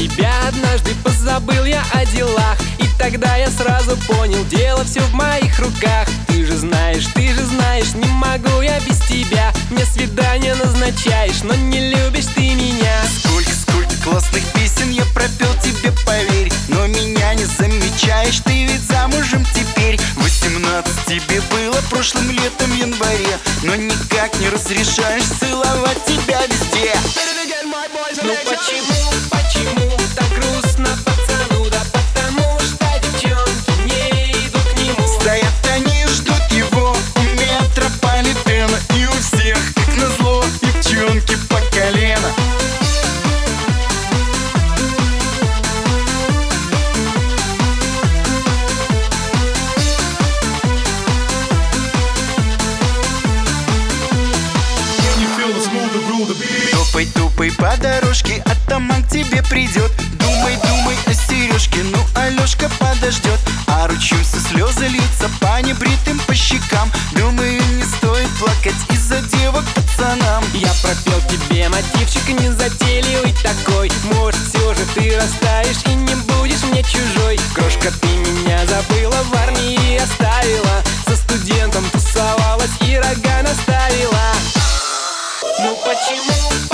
тебя однажды позабыл я о делах, и тогда я сразу понял, дело все в моих руках. Ты же знаешь, не могу я без тебя. Мне свидание назначаешь, но не любишь ты меня. Сколько классных песен я пропел тебе, поверь, но меня не замечаешь, ты ведь замужем теперь. 18 тебе было прошлым летом в январе, но никак не разрешаешь целовать тебя везде. Ну почему так грустно пацану? Да потому что девчонки не идут к нему. Стоят они и ждут его у метрополитена, и у всех, как назло, девчонки по колено. Топай по дорожке, атаман к тебе придет. Думай о сережке, ну Алешка подождет. А ручьемся слезы льются по небритым по щекам. Думаю, не стоит плакать из-за девок пацанам. Я пропел тебе мотивчик незатейливый такой. Может, все же ты растаешь и не будешь мне чужой. Крошка, ты меня забыла, в армии оставила, со студентом тусовалась и рога наставила. Ну почему